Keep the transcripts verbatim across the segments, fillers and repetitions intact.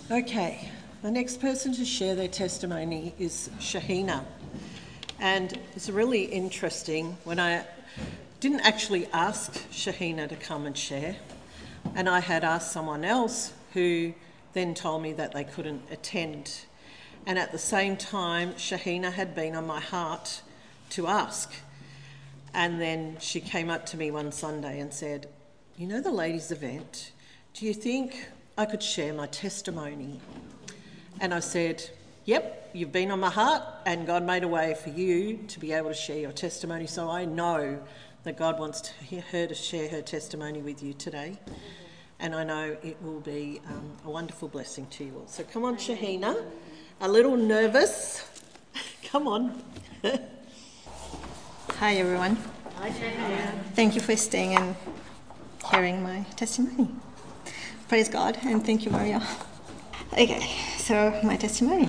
Okay, the next person to share their testimony is Shahina. And it's really interesting when I didn't actually ask Shahina to come and share, and I had asked someone else who then told me that they couldn't attend. And at the same time, Shahina had been on my heart to ask. And then she came up to me one Sunday and said, "You know the ladies' event? Do you think I could share my testimony?" And I said, "Yep, you've been on my heart and God made a way for you to be able to share your testimony. So I know that God wants to hear her to share her testimony with you today. And I know it will be um, a wonderful blessing to you all. So come on, Shahina. A little nervous. Come on." Hi, everyone. Hi, Shahina. Thank you for staying and hearing my testimony. Praise God, and thank you, Maria. Okay, so my testimony.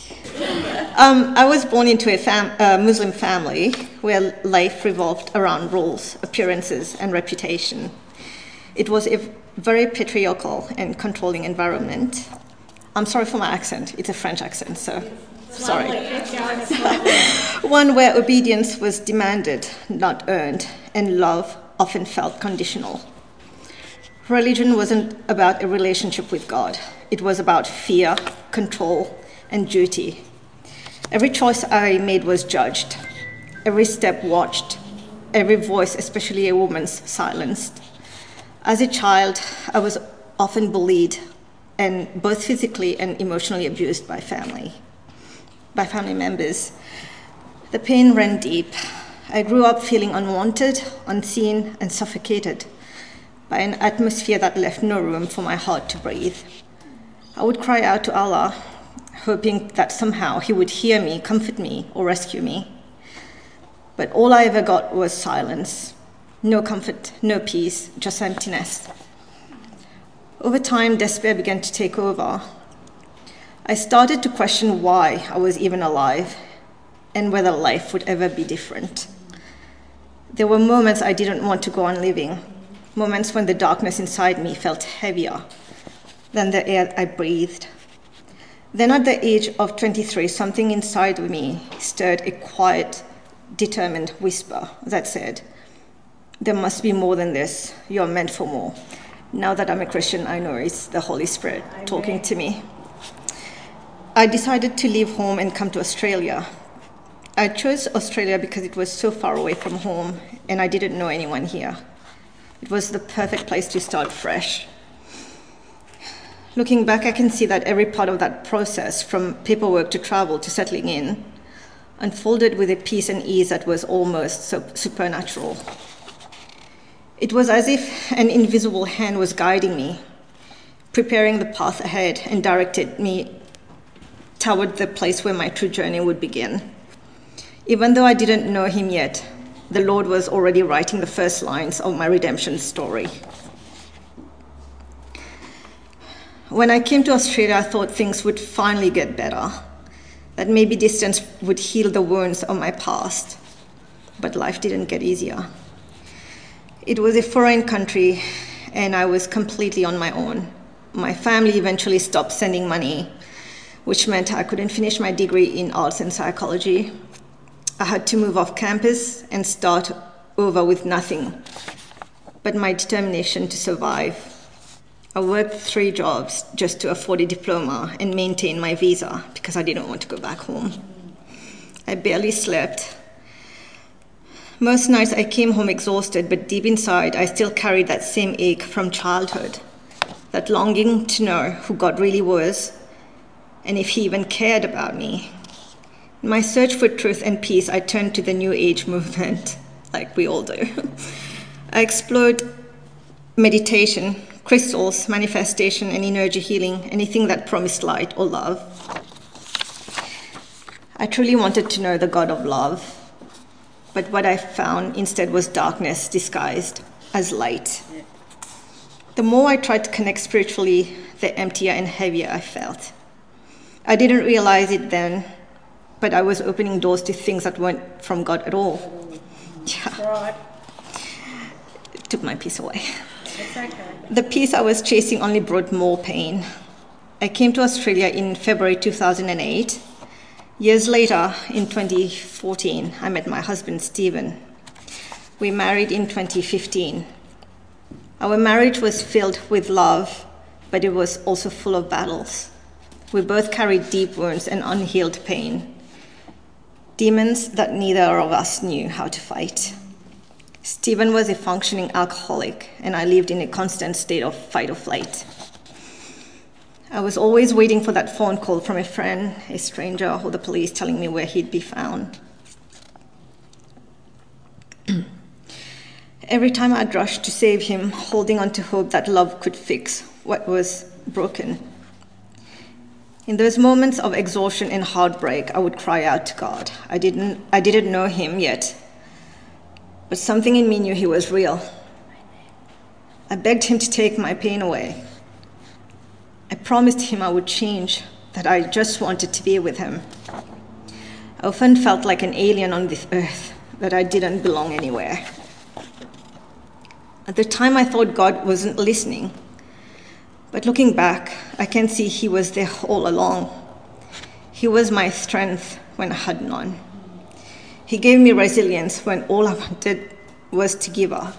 Um, I was born into a fam- uh, Muslim family where life revolved around rules, appearances, and reputation. It was a very patriarchal and controlling environment. I'm sorry for my accent. It's a French accent, so sorry. One where obedience was demanded, not earned, and love often felt conditional. Religion wasn't about a relationship with God. It was about fear, control, and duty. Every choice I made was judged. Every step watched. Every voice, especially a woman's, silenced. As a child, I was often bullied and both physically and emotionally abused by family, by family members. The pain ran deep. I grew up feeling unwanted, unseen, and suffocated by an atmosphere that left no room for my heart to breathe. I would cry out to Allah, hoping that somehow He would hear me, comfort me, or rescue me. But all I ever got was silence. No comfort, no peace, just emptiness. Over time, despair began to take over. I started to question why I was even alive and whether life would ever be different. There were moments I didn't want to go on living, moments when the darkness inside me felt heavier than the air I breathed. Then at the age of twenty-three, something inside of me stirred a quiet, determined whisper that said, "There must be more than this. You're meant for more." Now that I'm a Christian, I know it's the Holy Spirit talking to me. I decided to leave home and come to Australia. I chose Australia because it was so far away from home and I didn't know anyone here. It was the perfect place to start fresh. Looking back, I can see that every part of that process, from paperwork to travel to settling in, unfolded with a peace and ease that was almost so supernatural. It was as if an invisible hand was guiding me, preparing the path ahead, and directed me toward the place where my true journey would begin. Even though I didn't know Him yet, the Lord was already writing the first lines of my redemption story. When I came to Australia, I thought things would finally get better, that maybe distance would heal the wounds of my past. But life didn't get easier. It was a foreign country, and I was completely on my own. My family eventually stopped sending money, which meant I couldn't finish my degree in arts and psychology. I had to move off campus and start over with nothing but my determination to survive. I worked three jobs just to afford a diploma and maintain my visa because I didn't want to go back home. I barely slept. Most nights I came home exhausted, but deep inside I still carried that same ache from childhood, that longing to know who God really was and if He even cared about me. In my search for truth and peace, I turned to the New Age movement, like we all do. I explored meditation, crystals, manifestation, and energy healing, anything that promised light or love. I truly wanted to know the God of love, but what I found instead was darkness disguised as light. The more I tried to connect spiritually, the emptier and heavier I felt. I didn't realize it then, but I was opening doors to things that weren't from God at all. Yeah. Right. It took my peace away. It's okay. The peace I was chasing only brought more pain. I came to Australia in February two thousand eight. Years later, in twenty fourteen, I met my husband, Stephen. We married in twenty fifteen. Our marriage was filled with love, but it was also full of battles. We both carried deep wounds and unhealed pain, demons that neither of us knew how to fight. Stephen was a functioning alcoholic, and I lived in a constant state of fight or flight. I was always waiting for that phone call from a friend, a stranger, or the police telling me where he'd be found. Every time I'd rush to save him, holding on to hope that love could fix what was broken. In those moments of exhaustion and heartbreak, I would cry out to God. I didn't, I didn't know him yet, but something in me knew he was real. I begged him to take my pain away. I promised him I would change, that I just wanted to be with him. I often felt like an alien on this earth, that I didn't belong anywhere. At the time, I thought God wasn't listening. But looking back, I can see he was there all along. He was my strength when I had none. He gave me resilience when all I wanted was to give up.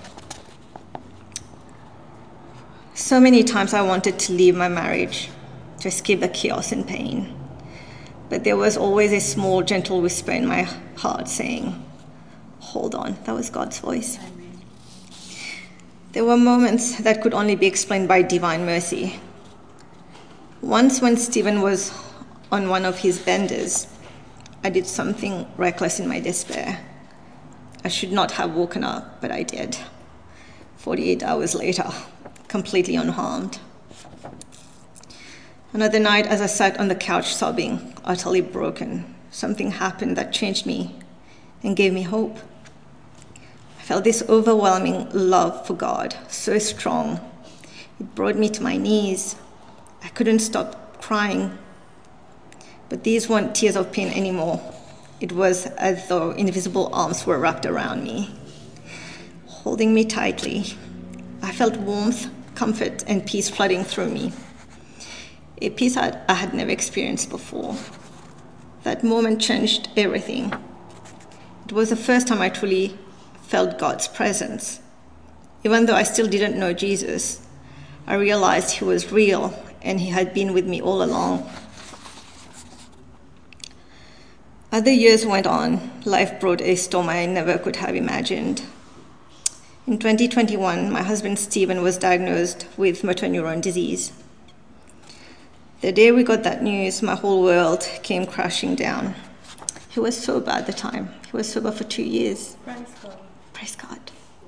So many times I wanted to leave my marriage, to escape the chaos and pain. But there was always a small, gentle whisper in my heart saying, hold on. That was God's voice. There were moments that could only be explained by divine mercy. Once when Stephen was on one of his benders, I did something reckless in my despair. I should not have woken up, but I did. forty-eight hours later, completely unharmed. Another night, as I sat on the couch sobbing, utterly broken, something happened that changed me and gave me hope. I felt this overwhelming love for God, so strong. It brought me to my knees. I couldn't stop crying. But these weren't tears of pain anymore. It was as though invisible arms were wrapped around me, holding me tightly. I felt warmth, comfort, and peace flooding through me. A peace I, I had never experienced before. That moment changed everything. It was the first time I truly felt God's presence. Even though I still didn't know Jesus, I realized he was real and he had been with me all along. As the years went on, life brought a storm I never could have imagined. In twenty twenty-one, my husband Stephen was diagnosed with motor neuron disease. The day we got that news, my whole world came crashing down. He was sober at the time. He was sober for two years. Praise God. Praise God.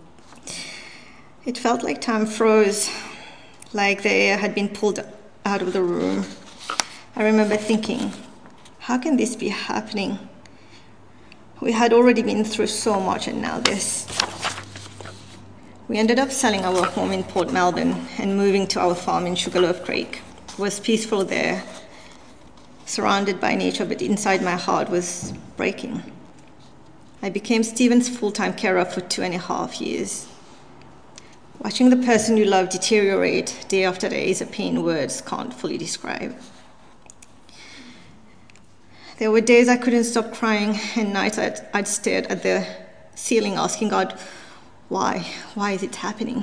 It felt like time froze, like the air had been pulled out of the room. I remember thinking, how can this be happening? We had already been through so much and now this. We ended up selling our home in Port Melbourne and moving to our farm in Sugarloaf Creek. It was peaceful there, surrounded by nature, but inside my heart was breaking. I became Stephen's full-time carer for two and a half years. Watching the person you love deteriorate day after day is a pain words can't fully describe. There were days I couldn't stop crying, and nights I'd, I'd stared at the ceiling asking God, why? Why is it happening?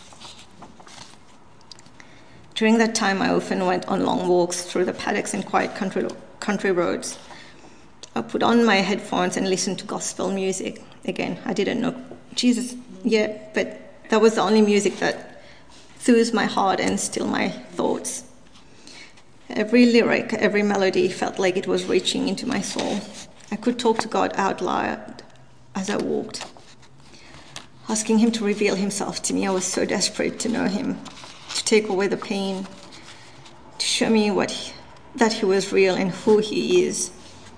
During that time, I often went on long walks through the paddocks and quiet country, country roads. I put on my headphones and listened to gospel music. Again, I didn't know Jesus yet, but that was the only music that soothed my heart and stilled my thoughts. Every lyric, every melody felt like it was reaching into my soul. I could talk to God out loud as I walked, asking him to reveal himself to me. I was so desperate to know him, to take away the pain, to show me what he, that he was real and who he is.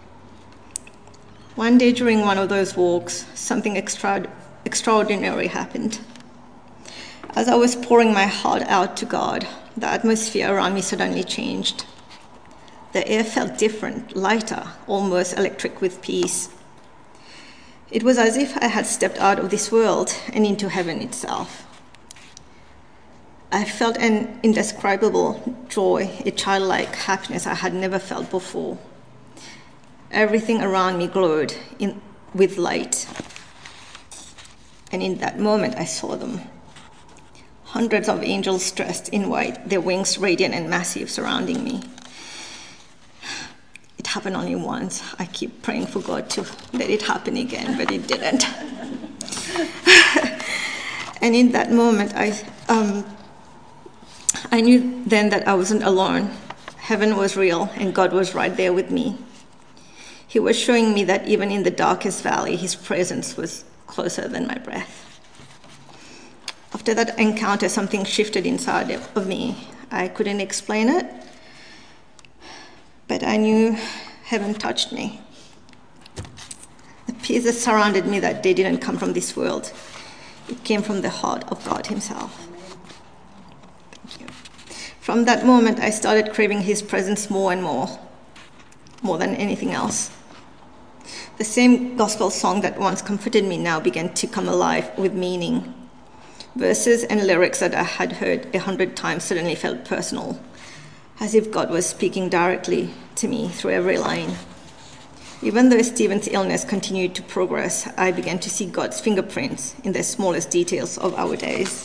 One day during one of those walks, something extra, extraordinary happened. As I was pouring my heart out to God, the atmosphere around me suddenly changed. The air felt different, lighter, almost electric with peace. It was as if I had stepped out of this world and into heaven itself. I felt an indescribable joy, a childlike happiness I had never felt before. Everything around me glowed in, with light. And in that moment, I saw them. Hundreds of angels dressed in white, their wings radiant and massive, surrounding me. It happened only once. I keep praying for God to let it happen again, but it didn't. And in that moment, I, um, I knew then that I wasn't alone. Heaven was real, and God was right there with me. He was showing me that even in the darkest valley, his presence was closer than my breath. After that encounter, something shifted inside of me. I couldn't explain it, but I knew heaven touched me. The peace that surrounded me that day didn't come from this world. It came from the heart of God himself. Thank you. From that moment, I started craving his presence more and more, more than anything else. The same gospel song that once comforted me now began to come alive with meaning. Verses and lyrics that I had heard a hundred times suddenly felt personal, as if God was speaking directly to me through every line. Even though Stephen's illness continued to progress, I began to see God's fingerprints in the smallest details of our days.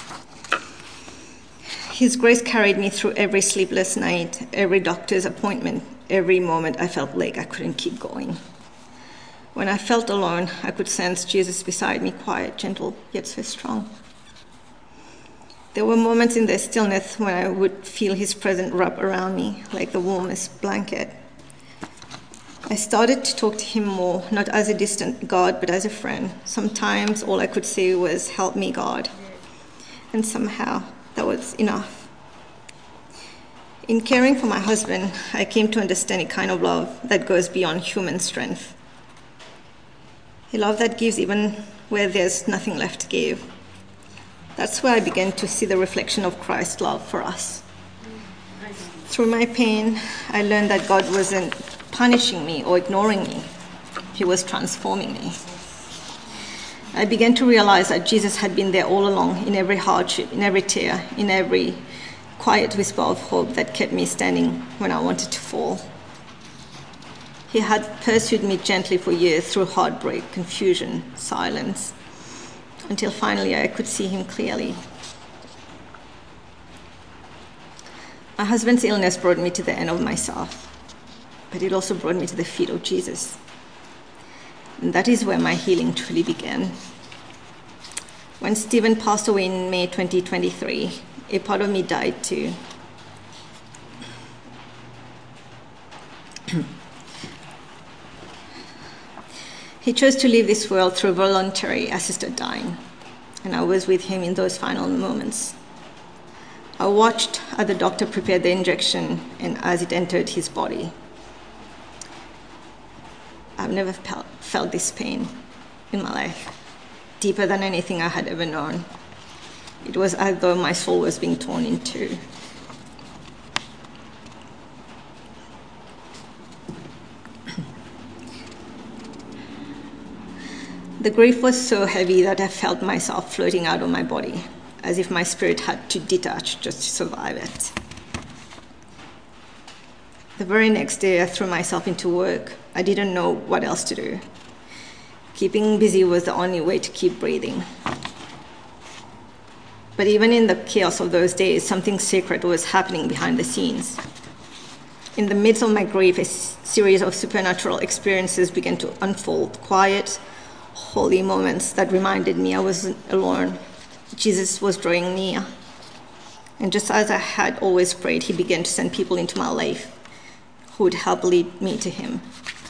His grace carried me through every sleepless night, every doctor's appointment, every moment I felt like I couldn't keep going. When I felt alone, I could sense Jesus beside me, quiet, gentle, yet so strong. There were moments in the stillness when I would feel his presence wrap around me like the warmest blanket. I started to talk to him more, not as a distant God, but as a friend. Sometimes all I could say was, "Help me, God." And somehow that was enough. In caring for my husband, I came to understand a kind of love that goes beyond human strength. A love that gives even where there's nothing left to give. That's where I began to see the reflection of Christ's love for us. Through my pain, I learned that God wasn't punishing me or ignoring me. He was transforming me. I began to realize that Jesus had been there all along, in every hardship, in every tear, in every quiet whisper of hope that kept me standing when I wanted to fall. He had pursued me gently for years through heartbreak, confusion, silence, until finally I could see him clearly. My husband's illness brought me to the end of myself, but it also brought me to the feet of Jesus. And that is where my healing truly began. When Stephen passed away in May twenty twenty-three, a part of me died too. He chose to leave this world through voluntary assisted dying, and I was with him in those final moments. I watched as the doctor prepared the injection and as it entered his body. I've never felt, felt this pain in my life, deeper than anything I had ever known. It was as though my soul was being torn in two. The grief was so heavy that I felt myself floating out of my body, as if my spirit had to detach just to survive it. The very next day, I threw myself into work. I didn't know what else to do. Keeping busy was the only way to keep breathing. But even in the chaos of those days, something sacred was happening behind the scenes. In the midst of my grief, a series of supernatural experiences began to unfold, quiet, holy moments that reminded me I wasn't alone. Jesus was drawing near. And just as I had always prayed, he began to send people into my life who would help lead me to him.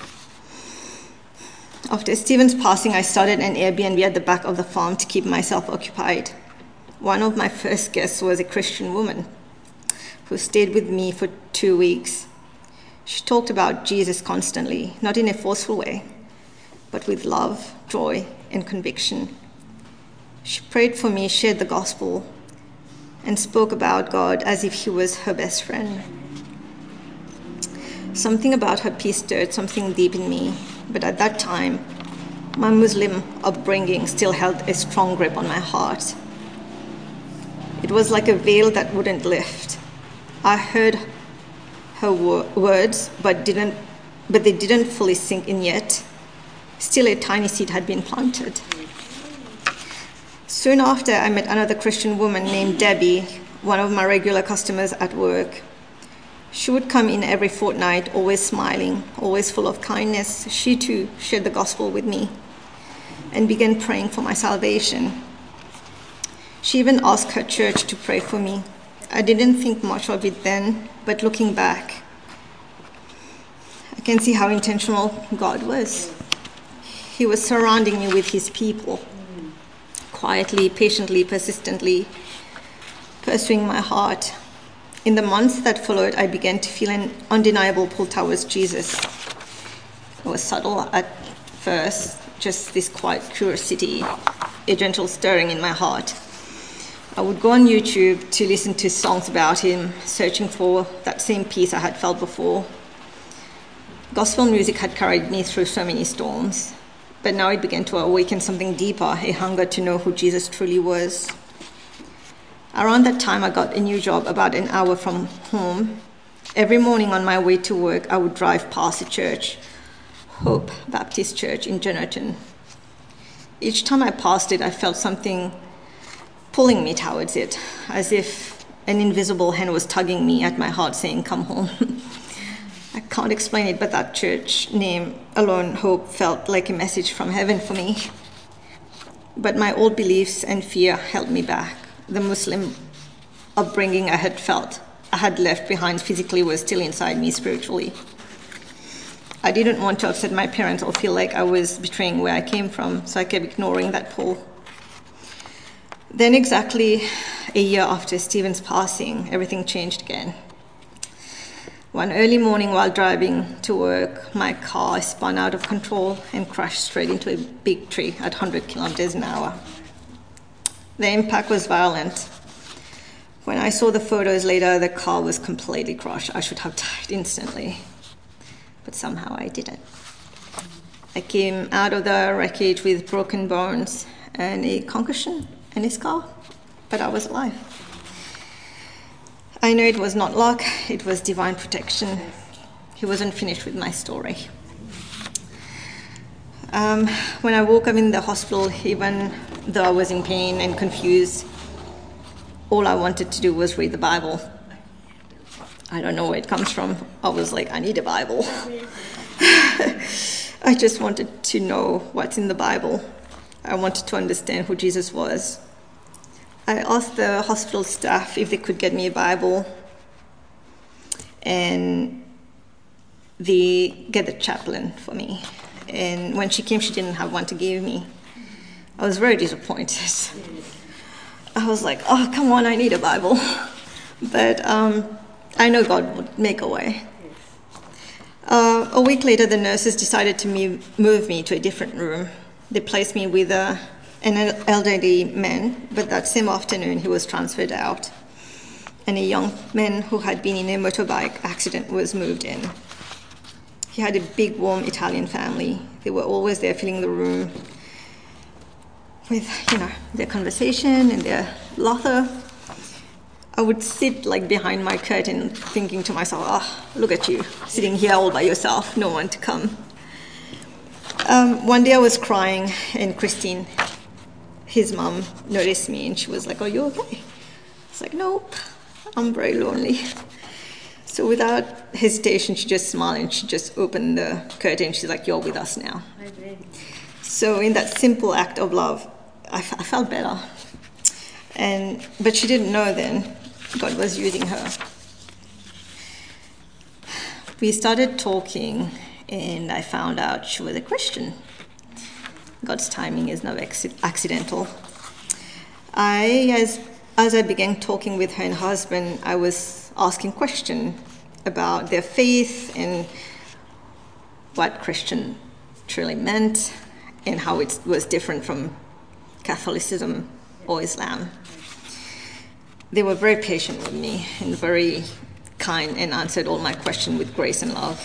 After Stephen's passing, I started an Airbnb at the back of the farm to keep myself occupied. One of my first guests was a Christian woman who stayed with me for two weeks. She talked about Jesus constantly, not in a forceful way, but with love, joy, and conviction. She prayed for me, shared the gospel, and spoke about God as if he was her best friend. Something about her peace stirred something deep in me, but at that time, my Muslim upbringing still held a strong grip on my heart. It was like a veil that wouldn't lift. I heard her wo- words, but didn't, but they didn't fully sink in yet. Still, a tiny seed had been planted. Soon after, I met another Christian woman named Debbie, one of my regular customers at work. She would come in every fortnight, always smiling, always full of kindness. She too shared the gospel with me and began praying for my salvation. She even asked her church to pray for me. I didn't think much of it then, but looking back, I can see how intentional God was. He was surrounding me with his people, quietly, patiently, persistently, pursuing my heart. In the months that followed, I began to feel an undeniable pull towards Jesus. It was subtle at first, just this quiet curiosity, a gentle stirring in my heart. I would go on YouTube to listen to songs about him, searching for that same peace I had felt before. Gospel music had carried me through so many storms, but now it began to awaken something deeper, a hunger to know who Jesus truly was. Around that time, I got a new job about an hour from home. Every morning on my way to work, I would drive past a church, Hope Baptist Church in Jenerton. Each time I passed it, I felt something pulling me towards it, as if an invisible hand was tugging me at my heart, saying, "Come home." I can't explain it, but that church name alone, Hope, felt like a message from heaven for me. But my old beliefs and fear held me back. The Muslim upbringing I had felt I had left behind physically was still inside me spiritually. I didn't want to upset my parents or feel like I was betraying where I came from, so I kept ignoring that pull. Then exactly a year after Stephen's passing, everything changed again. One early morning while driving to work, my car spun out of control and crashed straight into a big tree at one hundred kilometers an hour. The impact was violent. When I saw the photos later, the car was completely crushed. I should have died instantly, but somehow I didn't. I came out of the wreckage with broken bones and a concussion and a scar, but I was alive. I know it was not luck, it was divine protection. He wasn't finished with my story. Um, when I woke up in the hospital, even though I was in pain and confused, all I wanted to do was read the Bible. I don't know where it comes from. I was like, I need a Bible. I just wanted to know what's in the Bible. I wanted to understand who Jesus was. I asked the hospital staff if they could get me a Bible, and they get the chaplain for me. And when she came, she didn't have one to give me. I was very disappointed. I was like, oh, come on, I need a Bible. But um, I know God would make a way. Uh, a week later, the nurses decided to move me to a different room. They placed me with a an elderly man, but that same afternoon he was transferred out, and a young man who had been in a motorbike accident was moved in. He had a big, warm Italian family. They were always there filling the room with, you know, their conversation and their laughter. I would sit like behind my curtain thinking to myself, oh, look at you, sitting here all by yourself, no one to come. Um, one day I was crying, and Christine, his mom, noticed me, and she was like, are you okay? I was like, nope, I'm very lonely. So without hesitation, she just smiled and she just opened the curtain. She's like, you're with us now. So in that simple act of love, I, f- I felt better. And but she didn't know then God was using her. We started talking, and I found out she was a Christian. God's timing is never accidental. I, as as I began talking with her and her husband, I was asking questions about their faith and what Christian truly meant and how it was different from Catholicism or Islam. They were very patient with me and very kind and answered all my questions with grace and love.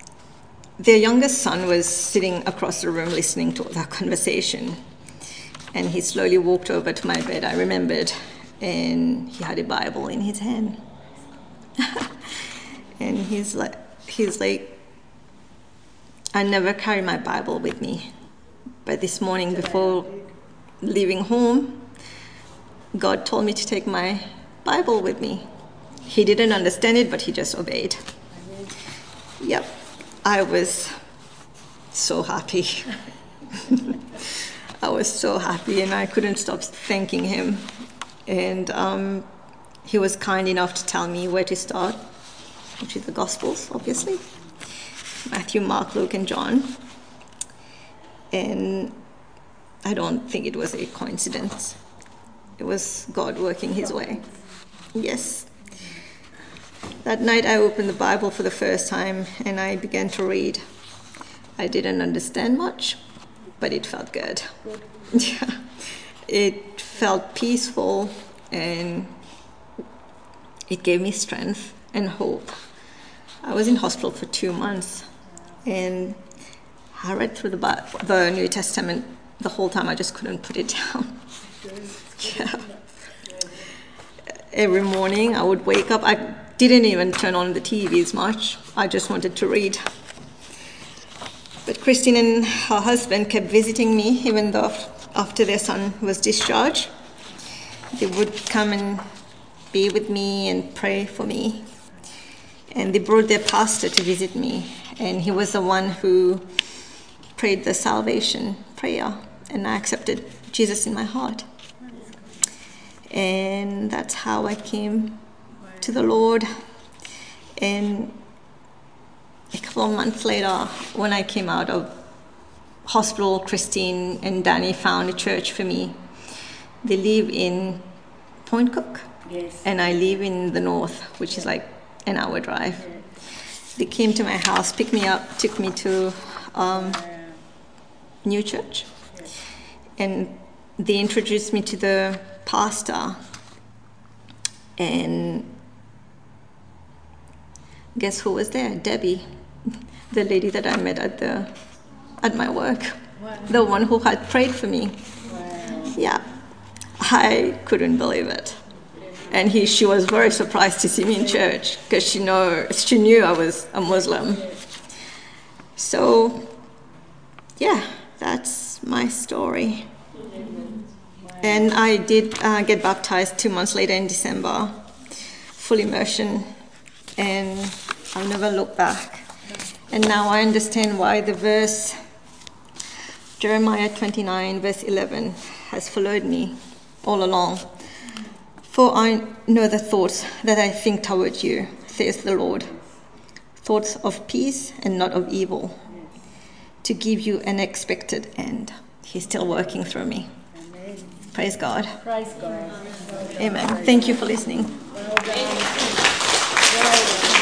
Their youngest son was sitting across the room listening to our conversation. And he slowly walked over to my bed, I remembered, and he had a Bible in his hand. And he's like, he's like, I never carry my Bible with me. But this morning before leaving home, God told me to take my Bible with me. He didn't understand it, but he just obeyed. Yep, I was so happy. I was so happy, and I couldn't stop thanking him. And um, he was kind enough to tell me where to start, which is the Gospels, obviously. Matthew, Mark, Luke, and John. And I don't think it was a coincidence. It was God working his way. Yes. That night I opened the Bible for the first time and I began to read. I didn't understand much, but it felt good. Yeah. It felt peaceful, and it gave me strength and hope. I was in hospital for two months, and I read through the, Bible, the New Testament the whole time. I just couldn't put it down. Yeah. Every morning I would wake up. I didn't even turn on the T V as much. I just wanted to read. But Christine and her husband kept visiting me, even though after their son was discharged. They would come and be with me and pray for me. And they brought their pastor to visit me. And he was the one who prayed the salvation prayer. And I accepted Jesus in my heart. And that's how I came to the Lord. And a couple of months later, when I came out of hospital, Christine and Danny found a church for me. They live in Point Cook, yes. And I live in the north, which is like an hour drive. Yes. They came to my house, picked me up, took me to um, new church, yes. And they introduced me to the pastor. And guess who was there? Debbie, the lady that I met at the at my work, wow. The one who had prayed for me. Wow. Yeah, I couldn't believe it, and he she was very surprised to see me in church because she know she knew I was a Muslim. So, yeah, that's my story. And I did uh, get baptized two months later in December, full immersion, and I'll never look back. And now I understand why the verse, Jeremiah twenty-nine, verse eleven, has followed me all along. For I know the thoughts that I think toward you, says the Lord, thoughts of peace and not of evil, to give you an expected end. He's still working through me. Amen. Praise God. Praise God. Amen. Thank you for listening. Well done. Well done.